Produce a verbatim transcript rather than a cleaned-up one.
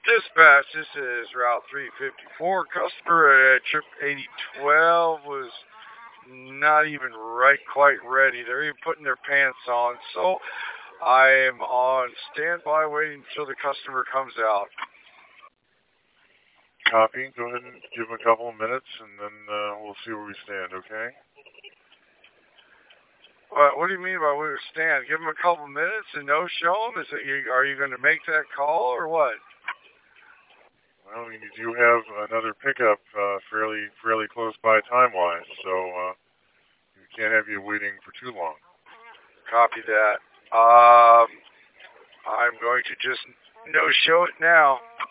Dispatch, this is Route three fifty-four. Customer at trip eighty twelve was not even right quite ready. They're even putting their pants on. So I am on standby waiting until the customer comes out. Copy. Go ahead and give them a couple of minutes, and then uh, we'll see where we stand, okay? What, what do you mean by we stand? Give them a couple of minutes and no show them? Is it, you, are you going to make that call or what? Well, I mean, you do have another pickup uh, fairly fairly close by time-wise, so uh, we can't have you waiting for too long. Copy that. Um, I'm going to just no-show it now.